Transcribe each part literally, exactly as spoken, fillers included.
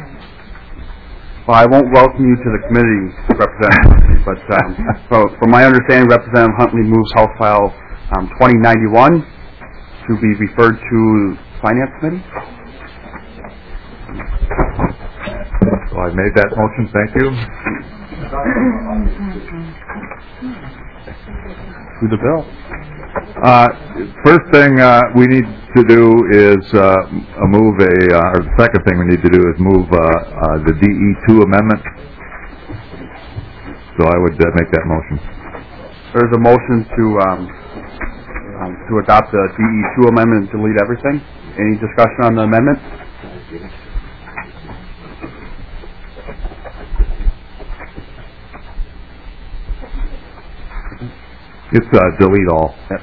Well, I won't welcome you to the committee, Representative Huntley, but um, so from my understanding, Representative Huntley moves House File um, twenty ninety-one to be referred to Finance Committee. So I made that motion. Thank you. To the bill. Uh, first thing uh, we need to do is uh, move a, uh, or the second thing we need to do is move uh, uh, the D E two amendment. So I would uh, make that motion. There's a motion to um, um, to adopt the D E two amendment and delete everything. Any discussion on the amendment? It's uh, delete all. Yep.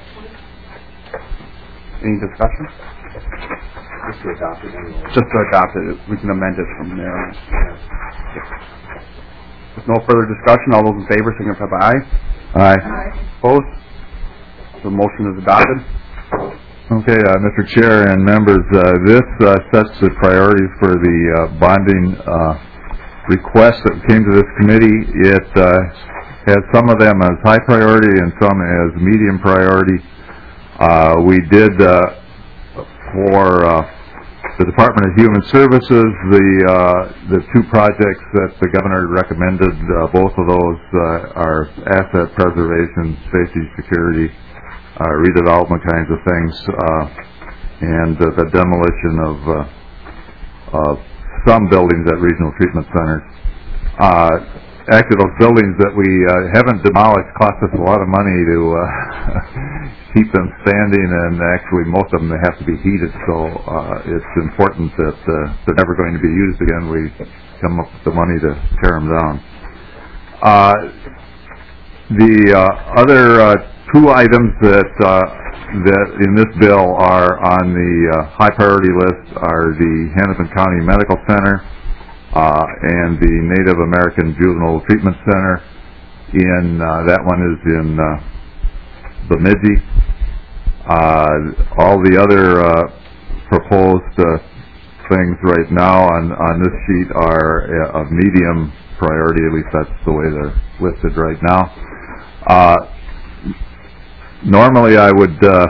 Any discussion? Just to adopt it anyway. Just to adopt it. We can amend it from there on. With no further discussion, all those in favor signify by aye. Aye. Aye. Opposed? The motion is adopted. Okay, uh, Mister Chair and members, uh, this uh, sets the priorities for the uh, bonding uh, request that came to this committee. It uh, has some of them as high priority and some as medium priority. Uh, we did uh, for uh, the Department of Human Services the uh, the two projects that the governor recommended. Uh, both of those uh, are asset preservation, safety, security, uh, redevelopment kinds of things, uh, and uh, the demolition of uh, of some buildings at regional treatment centers. Uh, Actually, those buildings that we uh, haven't demolished cost us a lot of money to uh, keep them standing, and actually most of them have to be heated, so uh, it's important that uh, they're never going to be used again. We come up with the money to tear them down. Uh, the uh, other uh, two items that uh, that in this bill are on the uh, high priority list are the Hennepin County Medical Center Uh, and the Native American Juvenile Treatment Center. In uh, that one is in uh, Bemidji. Uh, all the other uh, proposed uh, things right now on, on this sheet are uh, of medium priority. At least that's the way they're listed right now. Uh, normally, I would uh,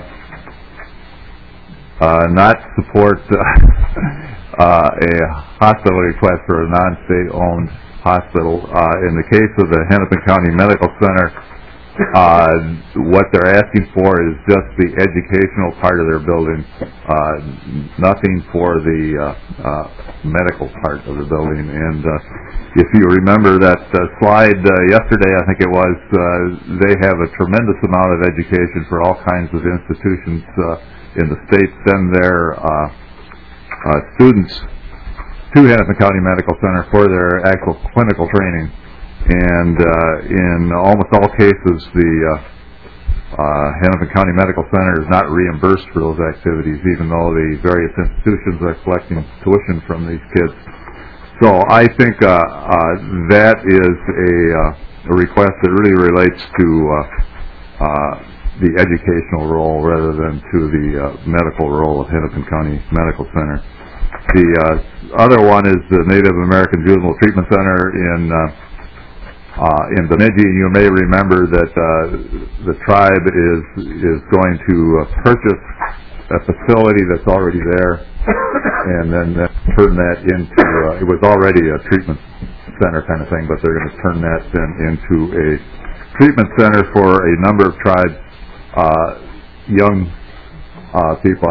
uh, not support. Uh, Uh, a hospital request for a non-state-owned hospital. Uh, in the case of the Hennepin County Medical Center, uh, what they're asking for is just the educational part of their building, uh, nothing for the uh, uh, medical part of the building. And uh, if you remember that uh, slide uh, yesterday, I think it was, uh, they have a tremendous amount of education for all kinds of institutions uh, in the state. Send their uh, Uh, students to Hennepin County Medical Center for their actual clinical training, and uh, in almost all cases the uh, uh, Hennepin County Medical Center is not reimbursed for those activities, even though the various institutions are collecting tuition from these kids. So I think uh, uh, that is a, uh, a request that really relates to uh, uh, the educational role rather than to the uh, medical role of Hennepin County Medical Center. The uh, other one is the Native American Juvenile Treatment Center in uh, uh, in Bemidji. You may remember that uh, the tribe is is going to uh, purchase a facility that's already there, and then uh, turn that into. Uh, it was already a treatment center kind of thing, but they're going to turn that then into a treatment center for a number of tribes. Uh, young uh, people,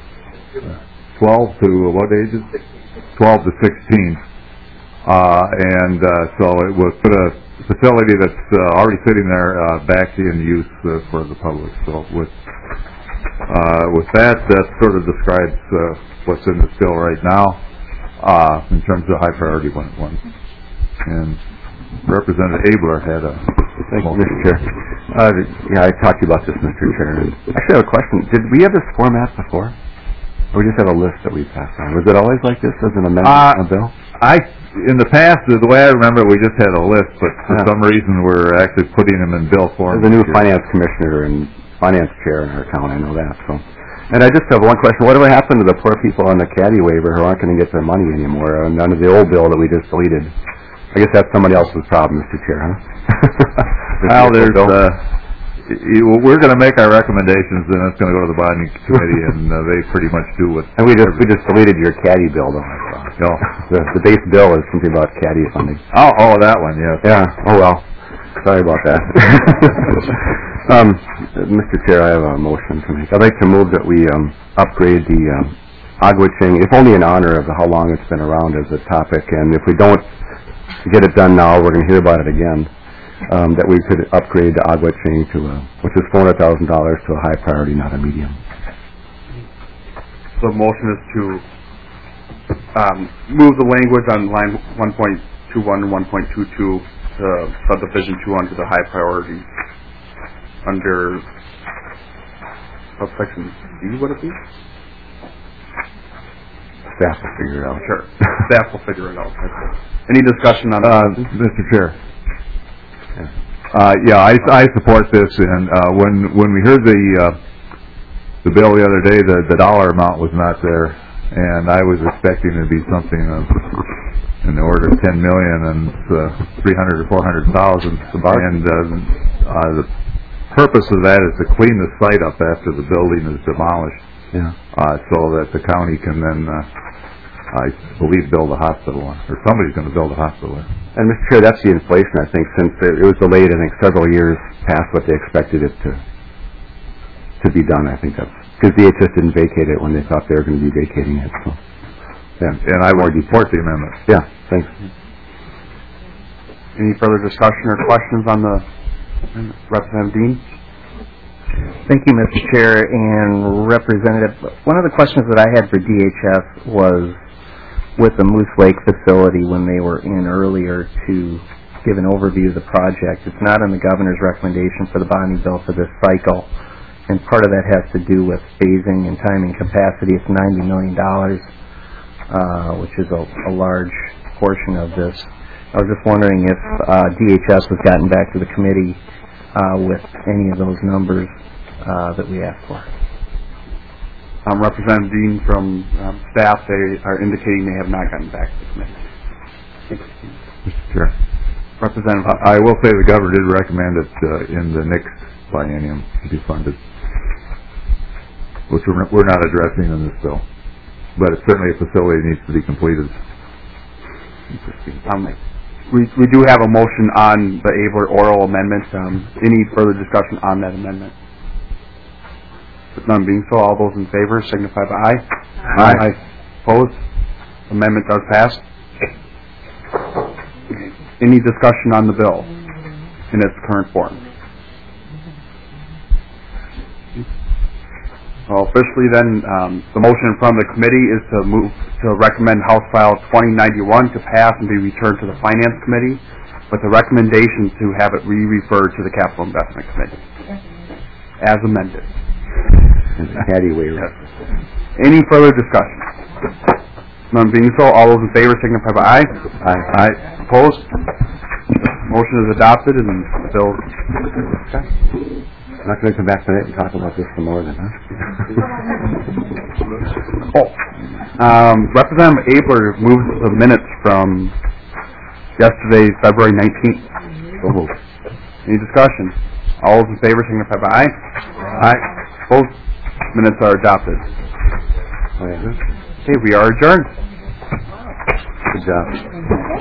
twelve to what ages? twelve to sixteen. Uh, and uh, so it was put a facility that's uh, already sitting there uh, back in use uh, for the public. So with uh, with that, that sort of describes uh, what's in this bill right now uh, in terms of high priority one. one. And Representative Abler had a. Thank you, Mister Chair. Uh, yeah, I talked to you about this, Mister Chair. Actually, I have a question. Did we have this format before? Or we just have a list that we passed on? Was it always like this as an amendment uh, on a bill? I, in the past, the way I remember, we just had a list, but for yeah. some reason we're actually putting them in bill form. There's a new finance commissioner and finance chair in our town. I know that. So, And I just have one question. Whatever happened to the poor people on the caddy waiver who aren't going to get their money anymore uh, under the old bill that we just deleted? I guess that's somebody else's problem, Mister Chair, huh? Well, there's, uh, y- y- we're going to make our recommendations, and it's going to go to the bonding committee, and uh, they pretty much do what... And we just we just deleted your caddy bill, though. I saw. No. The, the base bill is something about caddy funding. Oh, oh, that one, yes. Yeah. Oh well. Sorry about that. um, Mister Chair, I have a motion to make. I'd like to move that we um, upgrade the um, Aguaching, if only in honor of how long it's been around as a topic, and if we don't get it done now, we're going to hear about it again. Um, that we could upgrade the Aguaching to a, which is four hundred thousand dollars, to a high priority, not a medium. The motion is to um, move the language on line one point two one and one point two two to subdivision two under the high priority under subsection D, would it be? Staff will figure it out. Sure. Staff will figure it out. Any discussion on Uh, that? Mister Chair. Uh, yeah, I, I support this, and uh, when when we heard the uh, the bill the other day, the, the dollar amount was not there, and I was expecting it to be something of, in the order of ten million, and uh, three hundred or four hundred thousand. And uh, uh, the purpose of that is to clean the site up after the building is demolished, Yeah. uh, so that the county can then, uh, I believe, build a hospital, or somebody's going to build a hospital there. And Mister Chair, that's the inflation, I think, since it, it was delayed, I think, several years past what they expected it to to be done. I think that's because D H S didn't vacate it when they thought they were going to be vacating it. So, yeah. And I would support the amendment. Yeah. Thanks. Any further discussion or questions on the Representative Dean? Thank you, Mister Chair and Representative. One of the questions that I had for D H S was with the Moose Lake facility when they were in earlier to give an overview of the project. It's not in the governor's recommendation for the bonding bill for this cycle, and part of that has to do with phasing and timing capacity. It's ninety million dollars, uh, which is a, a large portion of this. I was just wondering if uh, D H S has gotten back to the committee uh, with any of those numbers uh, that we asked for. Um, Representative Dean from um, staff, they are indicating they have not gotten back to the committee. Mister Chair. Representative, I will say the governor did recommend it uh, in the next biennium to be funded, which we're, we're not addressing in this bill. But it's certainly a facility that needs to be completed. um, we, we do have a motion on the Abler oral amendment. Um, any further discussion on that amendment? With none being so, all those in favor signify by aye. Aye. Aye. Opposed? Amendment does pass. Any discussion on the bill in its current form? Well, officially then, um, the motion in front of the committee is to move to recommend House File twenty ninety-one to pass and be returned to the Finance Committee, with the recommendation to have it re-referred to the Capital Investment Committee as amended. Caddy waiver. Any further discussion? None being so, all those in favor signify by aye. Aye. Aye. Opposed? Motion is adopted and the bill. Okay. I'm not going to come back tonight and talk about this some more then, huh? Oh. Um, Representative Abler moved the minutes from yesterday, February nineteenth. So moved. Any discussion? All those in favor signify by aye. Aye. Opposed? Minutes are adopted. Oh, yeah. Okay, we are adjourned. Good job.